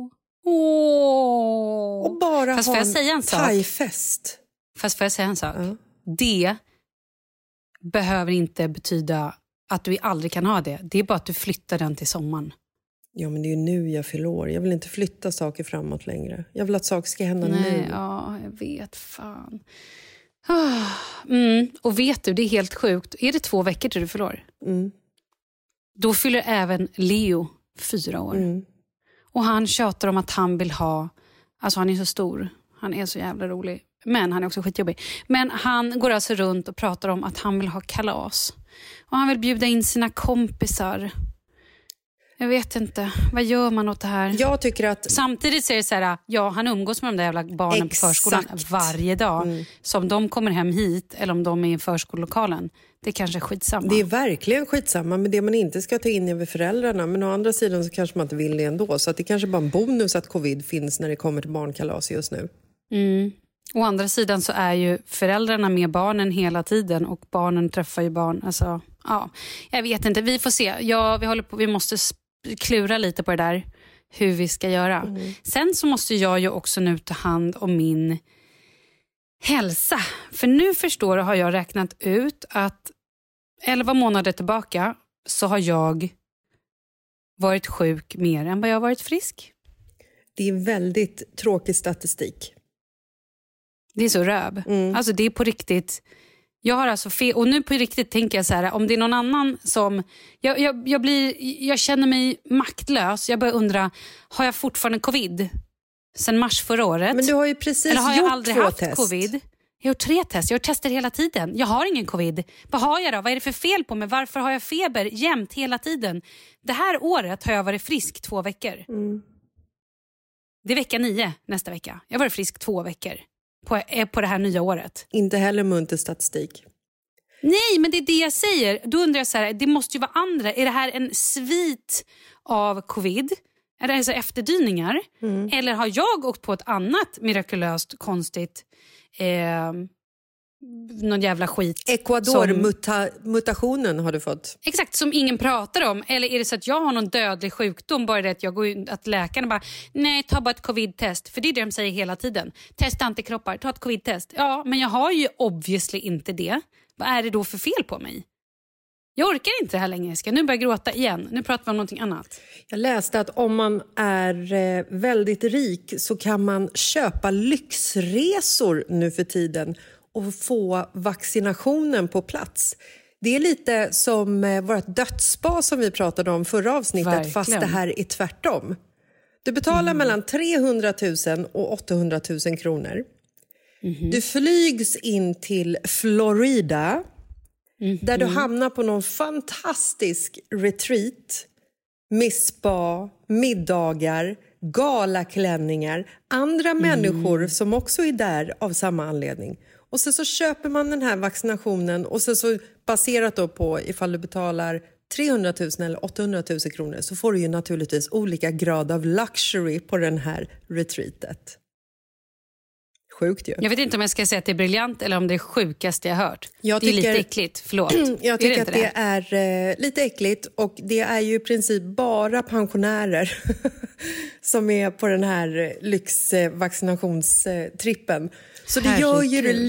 Och bara Fast ha en thaifest. Fast får jag säga en sak? Det behöver inte betyda att du aldrig kan ha det. Det är bara att du flyttar den till sommaren. Ja, men det är ju nu jag fyller år. Jag vill inte flytta saker framåt längre. Jag vill att saker ska hända nu. Ja, jag vet, fan. Och vet du, det är helt sjukt. Är det 2 veckor till du fyller år? Då fyller även Leo 4 år. Och han tjatar om att han vill ha... Alltså han är så stor. Han är så jävla rolig. Men han är också skitjobbig. Men han går alltså runt och pratar om att han vill ha kalas. Och han vill bjuda in sina kompisar. Jag vet inte. Vad gör man åt det här? Jag tycker att... Samtidigt så är det så här, ja, han umgås med de där jävla barnen på förskolan varje dag. Så om de kommer hem hit eller om de är i förskolelokalen, det är kanske skitsamma. Det är verkligen skitsamma, men det man inte ska ta in över föräldrarna. Men å andra sidan så kanske man inte vill det ändå. Så att det kanske bara en bonus att covid finns när det kommer till barnkalas just nu. Å andra sidan så är ju föräldrarna med barnen hela tiden och barnen träffar ju barn. Alltså, ja, jag vet inte, vi får se. Ja, vi måste klura lite på det där, hur vi ska göra. Sen så måste jag ju också nu ta hand om min hälsa. För nu har jag räknat ut att 11 månader tillbaka så har jag varit sjuk mer än vad jag har varit frisk. Det är väldigt tråkig statistik. Det är så röv. Alltså det är på riktigt. Jag har alltså fel. Och nu på riktigt tänker jag så här. Om det är någon annan som... Jag känner mig maktlös. Jag börjar undra. Har jag fortfarande covid? Sen mars förra året? Men du har ju precis gjort 2 test. Eller har jag aldrig haft covid? Jag har gjort 3 test. Jag har tester hela tiden. Jag har ingen covid. Vad har jag då? Vad är det för fel på mig? Varför har jag feber jämt hela tiden? Det här året har jag varit frisk 2 veckor. Det är vecka 9 nästa vecka. Jag har varit frisk 2 veckor. På det här nya året. Inte heller munter statistik. Nej, men det är det jag säger. Då undrar jag så här, det måste ju vara andra. Är det här en svit av covid? Är det alltså efterdyningar? Eller har jag åkt på ett annat mirakulöst, konstigt någon jävla skit? Ecuador-mutationen har du fått. Exakt, som ingen pratar om. Eller är det så att jag har någon dödlig sjukdom, bara det att jag går att läkarna bara, nej, ta bara ett covid-test. För det är det de säger hela tiden. Testa antikroppar, ta ett covid-test. Ja, men jag har ju obviously inte det. Vad är det då för fel på mig? Jag orkar inte det här längre. Nu börjar jag gråta igen. Nu pratar vi om någonting annat. Jag läste att om man är väldigt rik så kan man köpa lyxresor nu för tiden och få vaccinationen på plats. Det är lite som vårt dödsspa som vi pratade om förra avsnittet. Verkligen. Fast det här är tvärtom. Du betalar mellan 300 000 och 800 000 kronor. Du flygs in till Florida där du hamnar på någon fantastisk retreat med spa, middagar, galaklänningar, andra människor som också är där av samma anledning. Och så köper man den här vaccinationen och så baserat då på ifall du betalar 300 000 eller 800 000 kronor så får du ju naturligtvis olika grad av luxury på den här retreatet. Sjukt ju. Jag vet inte om jag ska säga att det är briljant eller om det är sjukaste jag hört. Det är lite äckligt, förlåt. Jag tycker att det är lite äckligt och det är ju i princip bara pensionärer som är på den här lyxvaccinationstrippen. Så det gör ju det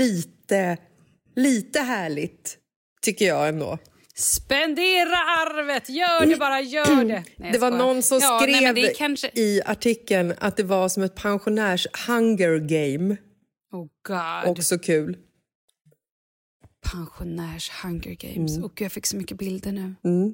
lite härligt, tycker jag ändå. Spendera arvet, gör det bara, gör det. Nej, det var någon som skrev i artikeln att det var som ett pensionärs Hunger Game. Oh God. Också kul. Pensionärs Hunger Games. Och jag fick så mycket bilder nu.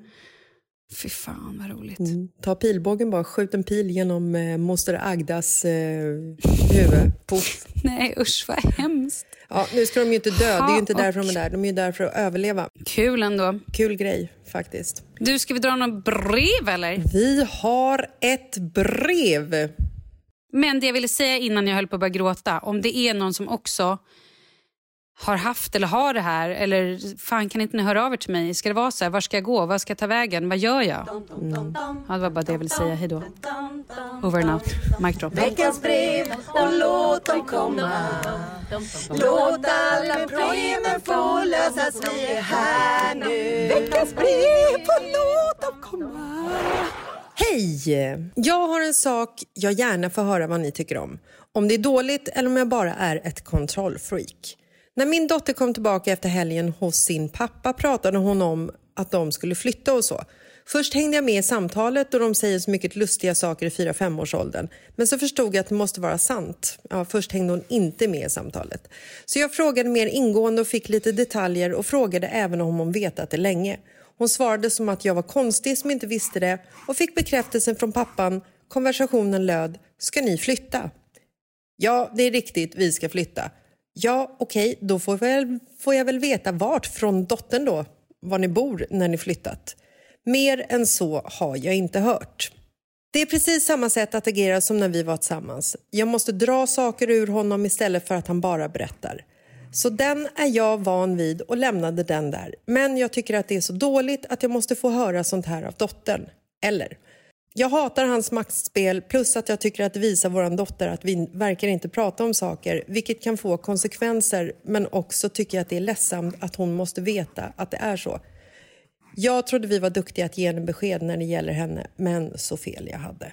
Fy fan, vad roligt. Ta pilbågen bara, skjut en pil genom moster Agdas huvud. Puff. Nej, usch, vad hemskt. Ja, nu ska de ju inte dö, det är ju inte därför de är där. De är ju där för att överleva. Kul ändå. Kul grej, faktiskt. Du, ska vi dra någon brev, eller? Vi har ett brev. Men det jag ville säga innan jag höll på att börja gråta, om det är någon som också har haft eller har det här, eller fan, kan inte ni höra av er till mig? Ska det vara så här, var ska jag gå? Vad ska jag ta vägen? Vad gör jag? Ja, det var bara det jag ville säga. Hej då. Over and out. Mic drop. Veckans brev och låt dem komma. Låt alla problemen få lösas. Vi är här nu. Veckans brev och låt dem komma. Hej! Jag har en sak jag gärna får höra vad ni tycker om. Om det är dåligt eller om jag bara är ett kontrollfreak. När min dotter kom tillbaka efter helgen hos sin pappa pratade hon om att de skulle flytta och så. Först hängde jag med i samtalet och de säger så mycket lustiga saker i 4-5-årsåldern. Men så förstod jag att det måste vara sant. Ja, först hängde hon inte med i samtalet. Så jag frågade mer ingående och fick lite detaljer och frågade även om hon vetat det länge. Hon svarade som att jag var konstig som inte visste det och fick bekräftelsen från pappan. Konversationen löd, ska ni flytta? Ja, det är riktigt, vi ska flytta. Ja, okej, då får jag väl veta vart från dottern då, var ni bor när ni flyttat. Mer än så har jag inte hört. Det är precis samma sätt att agera som när vi var tillsammans. Jag måste dra saker ur honom istället för att han bara berättar. Så den är jag van vid och lämnade den där. Men jag tycker att det är så dåligt att jag måste få höra sånt här av dottern. Eller? Jag hatar hans maktspel plus att jag tycker att det visar våran dotter att vi verkar inte prata om saker. Vilket kan få konsekvenser, men också tycker jag att det är ledsamt att hon måste veta att det är så. Jag trodde vi var duktiga att ge henne besked när det gäller henne, men så fel jag hade.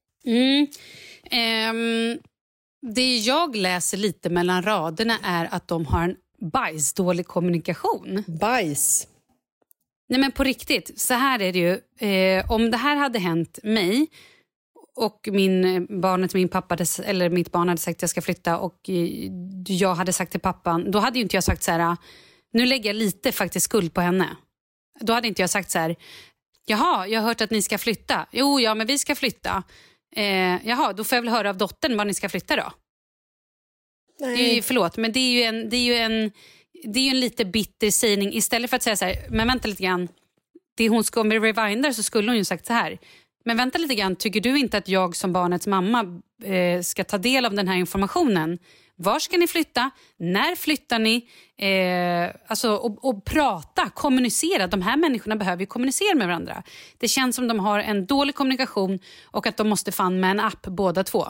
Det jag läser lite mellan raderna är att de har en bajsdålig kommunikation. Bajs? Nej, men på riktigt, så här är det ju. Om det här hade hänt mig och mitt barn hade sagt att jag ska flytta och jag hade sagt till pappan, då hade ju inte jag sagt så här, nu lägger jag lite faktiskt skuld på henne. Då hade inte jag sagt så här, jaha, jag har hört att ni ska flytta. Jo, ja, men vi ska flytta. Jaha, då får jag väl höra av dottern var ni ska flytta då. Nej. Det är ju, förlåt, men det är ju en lite bitter sägning. Istället för att säga så här, men vänta lite grann. Om vi rewindar så skulle hon ju sagt så här. Men vänta lite grann, tycker du inte att jag som barnets mamma ska ta del av den här informationen? Var ska ni flytta? När flyttar ni? Och prata, kommunicera. De här människorna behöver ju kommunicera med varandra. Det känns som de har en dålig kommunikation och att de måste fan med en app båda två.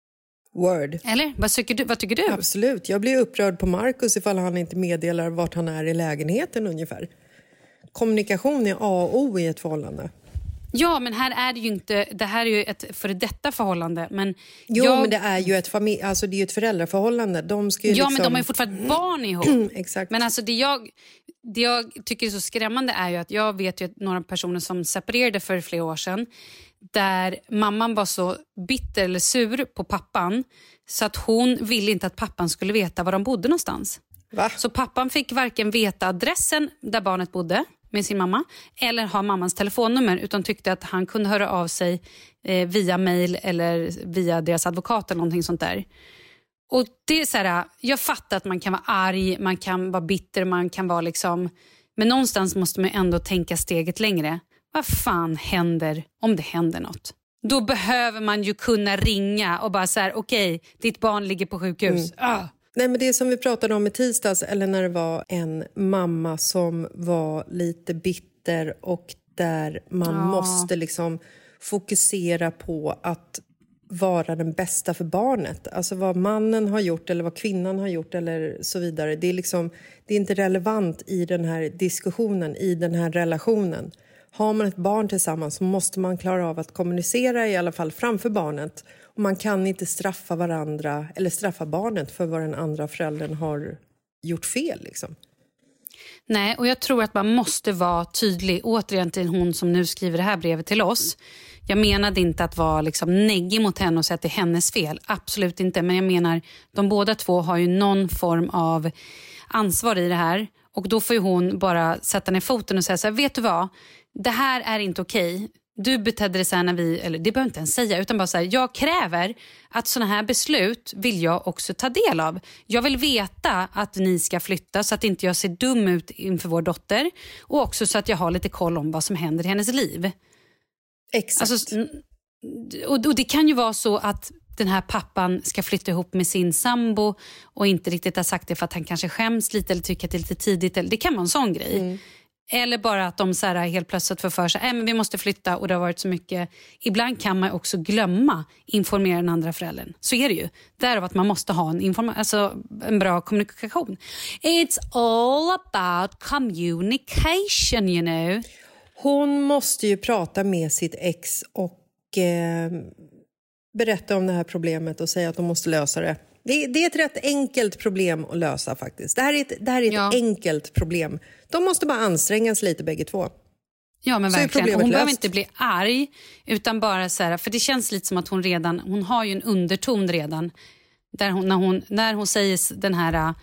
Word. Eller? Vad tycker du? Absolut. Jag blir upprörd på Marcus ifall han inte meddelar vart han är i lägenheten ungefär. Kommunikation är A och O i ett förhållande. Ja, men här är det ju inte, det här är ju ett före detta förhållande. Men men det är ju det är ju ett föräldraförhållande. De ska ju men de har ju fortfarande barn ihop. Exakt. Men alltså det jag tycker är så skrämmande är ju att jag vet ju att några personer som separerade för flera år sedan. Där mamman var så bitter eller sur på pappan så att hon ville inte att pappan skulle veta var de bodde någonstans. Va? Så pappan fick varken veta adressen där barnet bodde med sin mamma eller ha mammans telefonnummer, utan tyckte att han kunde höra av sig via mejl eller via deras advokat eller någonting sånt där. Och det är så här, jag fattar att man kan vara arg, man kan vara bitter, man kan vara liksom, men någonstans måste man ändå tänka steget längre. Vad fan händer om det händer något? Då behöver man ju kunna ringa och bara så här, okej, ditt barn ligger på sjukhus. Nej, men det är som vi pratade om i tisdags, eller när det var en mamma som var lite bitter och där man måste liksom fokusera på att vara den bästa för barnet. Alltså vad mannen har gjort eller vad kvinnan har gjort eller så vidare. Det är liksom, det är inte relevant i den här diskussionen, i den här relationen. Har man ett barn tillsammans så måste man klara av att kommunicera i alla fall framför barnet. Och man kan inte straffa varandra eller straffa barnet för vad den andra föräldern har gjort fel liksom. Nej, och jag tror att man måste vara tydlig. Återigen till hon som nu skriver det här brevet till oss. Jag menade inte att vara liksom neggig mot henne och säga att det är hennes fel. Absolut inte. Men jag menar, de båda två har ju någon form av ansvar i det här. Och då får ju hon bara sätta ner foten och säga så här, vet du vad? Det här är inte okej. Du betedde dig så här när vi, eller det behöver inte ens säga, utan bara så här, jag kräver att såna här beslut vill jag också ta del av. Jag vill veta att ni ska flytta så att inte jag ser dum ut inför vår dotter, och också så att jag har lite koll om vad som händer i hennes liv. Exakt. Alltså, och det kan ju vara så att den här pappan ska flytta ihop med sin sambo och inte riktigt har sagt det för att han kanske skäms lite eller tycker att det är lite tidigt. Det kan vara en sån grej. Eller bara att de så här helt plötsligt får för sig, men vi måste flytta och det har varit så mycket. Ibland kan man också glömma informera den andra föräldern. Så är det ju. Därav att man måste ha en bra kommunikation. It's all about communication, you know. Hon måste ju prata med sitt ex och berätta om det här problemet och säga att de måste lösa det. Det är ett rätt enkelt problem att lösa faktiskt. Det här är ett enkelt problem. De måste bara anstränga sig lite bägge två. Ja, men verkligen. Hon behöver inte bli arg, utan bara så här, för det känns lite som att hon har ju en underton redan där när hon säger den här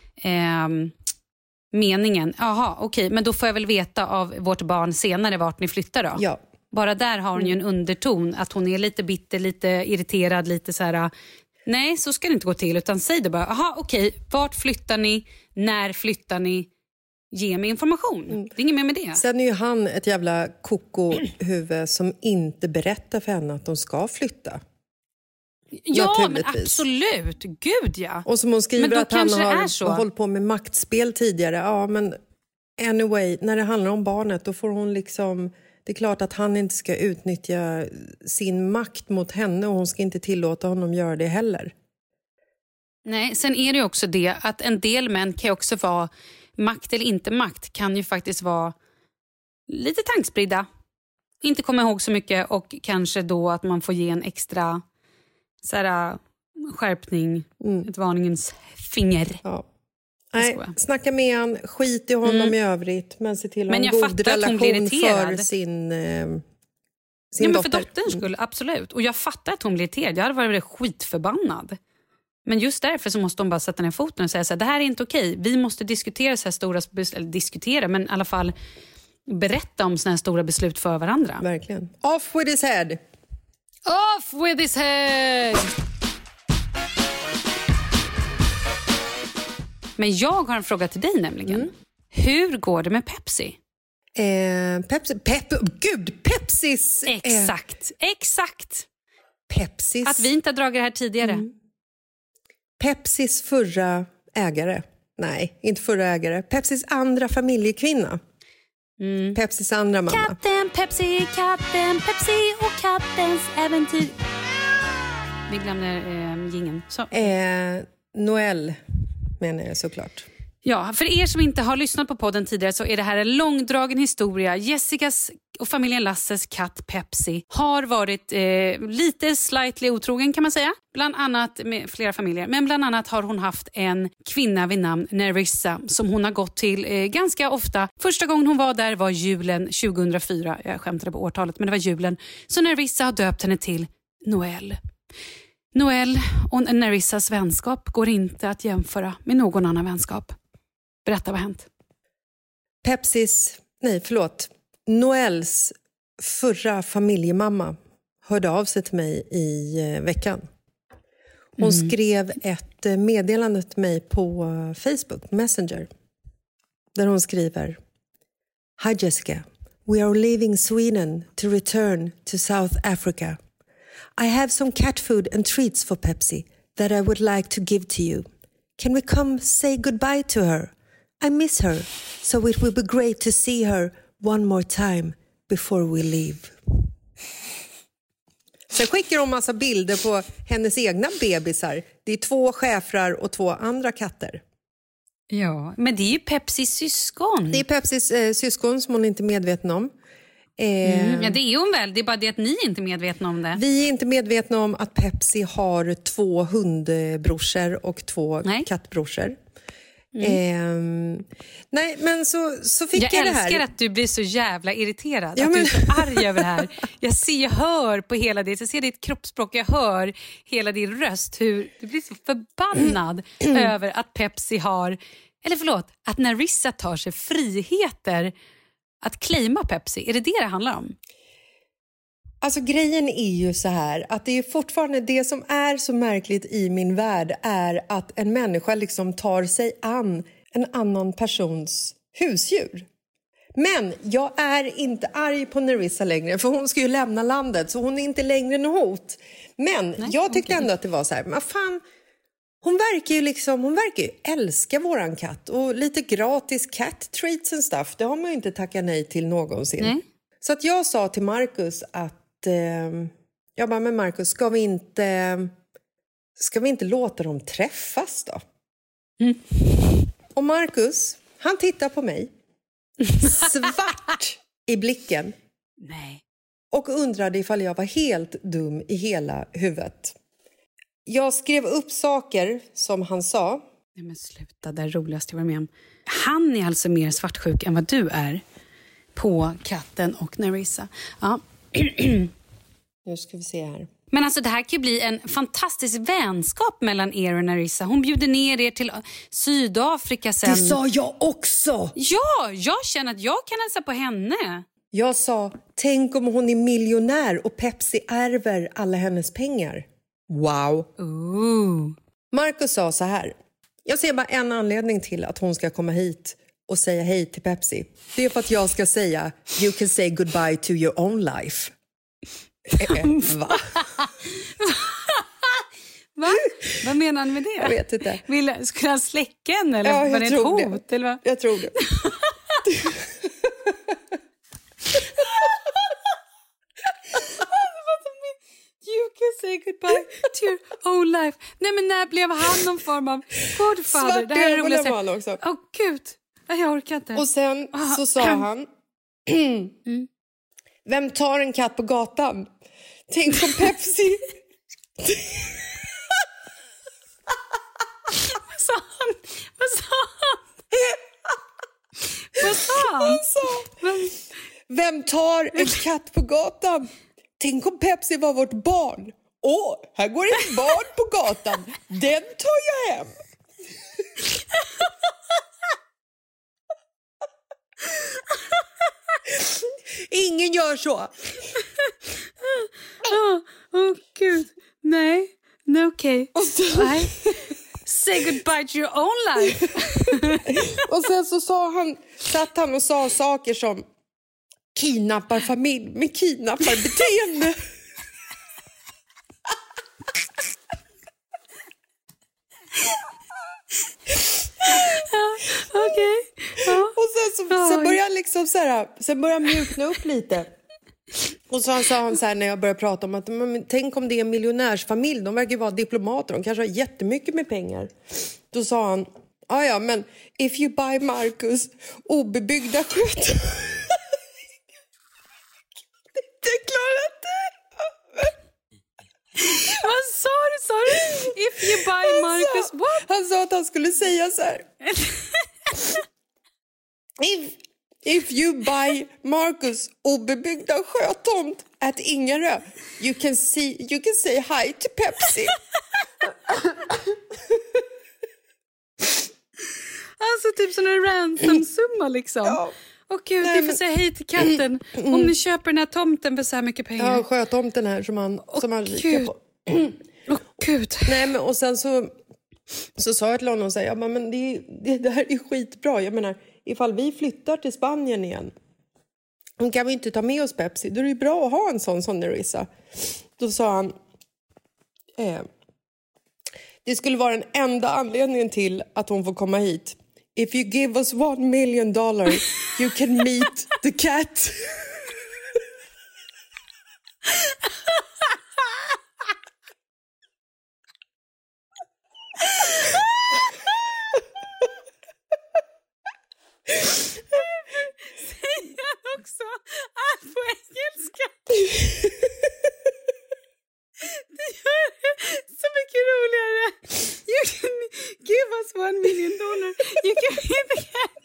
meningen. Jaha, okej, men då får jag väl veta av vårt barn senare vart ni flyttar då. Ja. Bara där har hon ju en underton, att hon är lite bitter, lite irriterad, lite så här. Nej, så ska det inte gå till, utan säg det bara. Jaha, okej, vart flyttar ni? När flyttar ni? ge mig information. Det är inget mer med det. Sen är ju han ett jävla kokohuvud som inte berättar för henne att de ska flytta. Ja, men absolut. Gud, ja. Och som hon skriver att han har hållit på med maktspel tidigare. Ja, men anyway, när det handlar om barnet då får hon liksom... Det är klart att han inte ska utnyttja sin makt mot henne och hon ska inte tillåta honom göra det heller. Nej, sen är det ju också det att en del män kan ju också vara... Makt eller inte makt kan ju faktiskt vara lite tankspridda. Inte komma ihåg så mycket och kanske då att man får ge en extra skärpning, ett varningens finger. Ja. Nej, snacka med han, skit i honom i övrigt, men se till att ha en god relation för sin men för dotterns skull, absolut. Och jag fattar att hon blir irriterad. Jag hade varit skitförbannad. Men just därför så måste de bara sätta ner foten och säga så här, det här är inte okej. Vi måste diskutera så här stora eller diskutera, men i alla fall berätta om såna här stora beslut för varandra. Verkligen. Off with his head. Off with his head. Men jag har en fråga till dig nämligen. Hur går det med Pepsi? Pepsis. Exakt. Pepsis. Att vi inte har dragit det här tidigare. Pepsis förra ägare. Nej, inte förra ägare. Pepsis andra familjekvinna. Pepsis andra mamma. Katten Pepsi och kattens äventyr. Vi glömde jingeln. Noel menar jag såklart. Ja, för er som inte har lyssnat på podden tidigare så är det här en långdragen historia. Jessicas och familjen Lasses katt Pepsi har varit lite slightly otrogen kan man säga. Bland annat med flera familjer. Men bland annat har hon haft en kvinna vid namn Nerissa som hon har gått till ganska ofta. Första gången hon var där var julen 2004. Jag skämtade på årtalet men det var julen. Så Nerissa har döpt henne till Noel. Noel och Nerissas vänskap går inte att jämföra med någon annan vänskap. Berätta vad hänt. Noels förra familjemamma hörde av sig till mig i veckan. Hon skrev ett meddelande till mig på Facebook Messenger. Där hon skriver: Hi Jessica, we are leaving Sweden to return to South Africa. I have some cat food and treats for Pepsi that I would like to give to you. Can we come say goodbye to her? I miss her, so it will be great to see her one more time before we leave. Sen skickar de massa bilder på hennes egna bebisar. Det är 2 schäfrar och 2 andra katter. Ja, men det är ju Pepsis syskon. Det är Pepsis syskon som hon inte är medveten om. Ja, det är hon väl. Det är bara det att ni inte är medvetna om det. Vi är inte medvetna om att Pepsi har 2 hundbrorsor och 2 kattbrorsor. Nej, men så fick jag det här. Jag älskar att du blir så jävla irriterad. Ja, att du är så arg över det här. Jag hör på hela det. Jag ser ditt kroppsspråk. Jag hör hela din röst. Hur du blir så förbannad över att Pepsi har... Eller förlåt, att Nerissa tar sig friheter att claima Pepsi. Är det det handlar om? Alltså grejen är ju så här att det är fortfarande det som är så märkligt i min värld är att en människa liksom tar sig an en annan persons husdjur. Men jag är inte arg på Nerissa längre för hon ska ju lämna landet så hon är inte längre en hot. Men jag tyckte ändå att det var så här, men fan, hon verkar ju älska våran katt och lite gratis cat treats and stuff. Det har man ju inte tackat nej till någonsin. Nej. Så att jag sa till Marcus att jag bara, men Marcus, ska vi inte låta dem träffas då? Och Marcus, han tittar på mig svart i blicken. Nej. Och undrade ifall jag var helt dum i hela huvudet. Jag skrev upp saker som han sa. Nej men sluta, det är roligast jag var med om. Han är alltså mer svartsjuk än vad du är på katten och Nerissa. Ja. Nu ska vi se här. Men alltså det här kan ju bli en fantastisk vänskap mellan er och Nerissa. Hon bjuder ner er till Sydafrika sen. Det sa jag också! Ja, jag känner att jag kan hälsa på henne. Jag sa, tänk om hon är miljonär och Pepsi ärver alla hennes pengar. Wow. Marcus sa så här. Jag ser bara en anledning till att hon ska komma hit och säga hej till Pepsi. Det är för att jag ska säga you can say goodbye to your own life. Va? Va? Vad menar han med det? Jag vet inte. Skulle han släcka en eller var det ett hot? Eller vad? Jag tror det. You can say goodbye to your own life. Nej, men när blev han någon form av godfather? Svart det här är roligt man också. Åh gud, jag orkar inte. Och sen så sa han vem tar en katt på gatan? Tänk om Pepsi. Vad sa han? Vem tar en katt på gatan? Tänk om Pepsi var vårt barn. Här går ett barn på gatan. Den tar jag hem. Ingen gör så. Gud. Nej, okej. Nej. Say goodbye to your own life. Och sen så satt han och sa saker som kidnappar familj med kidnapparbeteende. Okej. Och sen började han liksom sen började han mjukna upp lite. Och så sa han så här när jag började prata om att tänk om det är en miljonärsfamilj, de verkar ju vara diplomater, de kanske har jättemycket med pengar. Då sa han, ja men if you buy Marcus obebyggda sköt. Det klarar inte. Vad sa du? If you buy Marcus what? Han sa att han skulle säga så här. If you buy Marcus obebyggda sjötomt at Ingarö, you can say hi to Pepsi. Alltså typ sån en ransom-summa liksom. Ja. Gud, ni får säga hej till katten om ni köper den här tomten för så här mycket pengar. Ja, sjötomten här som han kikar på. Gud. Nej, men och sen så sa jag till honom och sa, men det här är skitbra. Jag menar, ifall vi flyttar till Spanien igen, då kan vi inte ta med oss Pepsi. Då är det ju bra att ha en sån som Nerissa. Då sa han, det skulle vara den enda anledningen till att hon får komma hit. If you give us $1 million, you can meet the cat. Säger han också allt på engelska? Det gör det så mycket roligare. You can give us $1 million. You can meet the cat.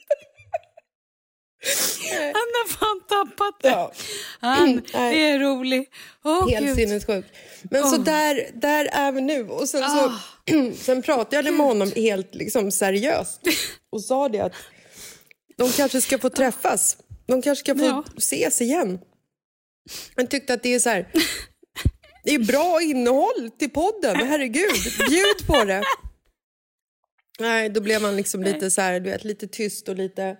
Han har fan tappat det. Ja. Han är rolig. Helt sinnessjuk. Men så där är vi nu. Och sen sen pratade jag med honom helt liksom seriöst. Och sa det att de kanske ska få träffas. De kanske ska få ses igen. Han tyckte att det är så här. Det är bra innehåll till podden. Herregud, bjud på det. Nej, då blev man liksom lite så här, du vet, lite tyst och lite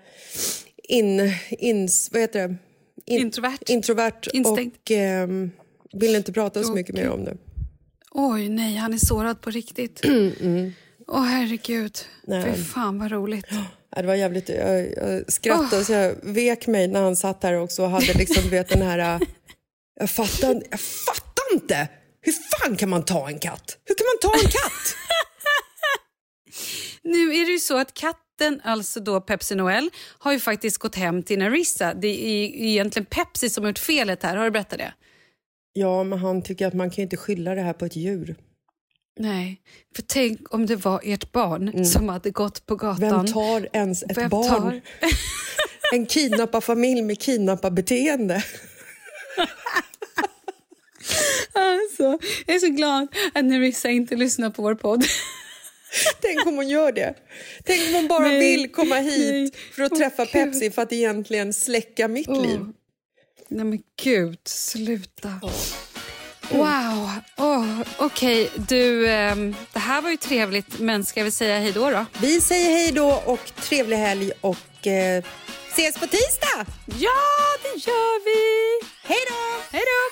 vad heter det? Introvert. Instängt. Och vill inte prata så mycket mer om det. Oj, nej, han är sårad på riktigt. Herregud. Fy fan vad roligt. Ja, det var jävligt, jag skrattade så jag vek mig när han satt här också och hade liksom, du vet, den här, jag fattar inte. Hur fan kan man ta en katt? Hur kan man ta en katt? Nu är det ju så att katten, alltså då Pepsi Noel, har ju faktiskt gått hem till Nerissa. Det är egentligen Pepsi som har gjort felet här. Har du berättat det? Ja, men han tycker att man kan inte skylla det här på ett djur. Nej, för tänk om det var ert barn som hade gått på gatan. Vem tar ens ett barn? En kidnapparfamilj med kidnapparbeteende. Alltså, jag är så glad att Nerissa inte lyssnar på vår podd. Tänk om hon gör det. Tänk om hon bara vill komma hit för att träffa Pepsi för att egentligen släcka mitt liv. Nej men gud, sluta. Wow. Okej. Du, det här var ju trevligt, men ska vi säga hej då? Vi säger hej då och trevlig helg och ses på tisdag! Ja, det gör vi! Hej då! Hej då!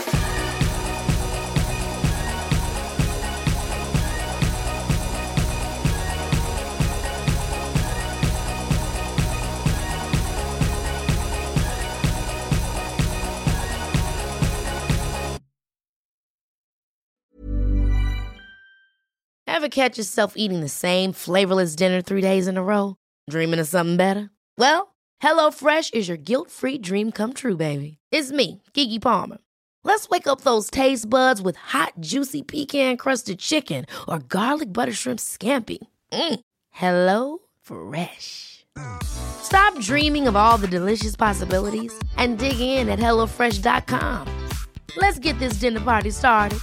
Ever catch yourself eating the same flavorless dinner 3 days in a row? Dreaming of something better? Well, HelloFresh is your guilt-free dream come true, baby. It's me, Keke Palmer. Let's wake up those taste buds with hot, juicy pecan-crusted chicken or garlic butter shrimp scampi. Hello Fresh. Stop dreaming of all the delicious possibilities and dig in at HelloFresh.com. Let's get this dinner party started.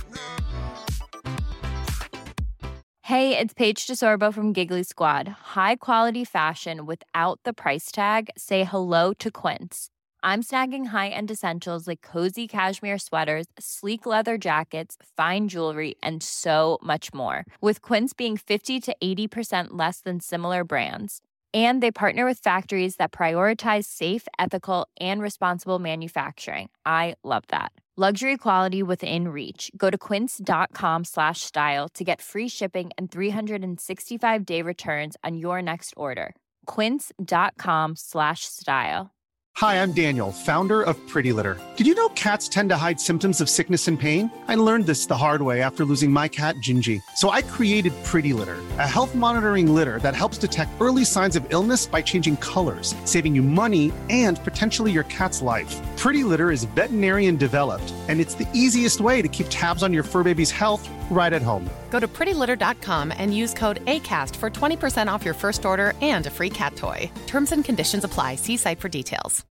Hey, it's Paige DeSorbo from Giggly Squad. High quality fashion without the price tag. Say hello to Quince. I'm snagging high-end essentials like cozy cashmere sweaters, sleek leather jackets, fine jewelry, and so much more. With Quince being 50 to 80% less than similar brands. And they partner with factories that prioritize safe, ethical, and responsible manufacturing. I love that. Luxury quality within reach. Go to quince.com/style to get free shipping and 365-day returns on your next order. Quince.com/style. Hi, I'm Daniel, founder of Pretty Litter. Did you know cats tend to hide symptoms of sickness and pain? I learned this the hard way after losing my cat, Gingy. So I created Pretty Litter, a health monitoring litter that helps detect early signs of illness by changing colors, saving you money and potentially your cat's life. Pretty Litter is veterinarian developed, and it's the easiest way to keep tabs on your fur baby's health right at home. Go to prettylitter.com and use code ACAST for 20% off your first order and a free cat toy. Terms and conditions apply. See site for details.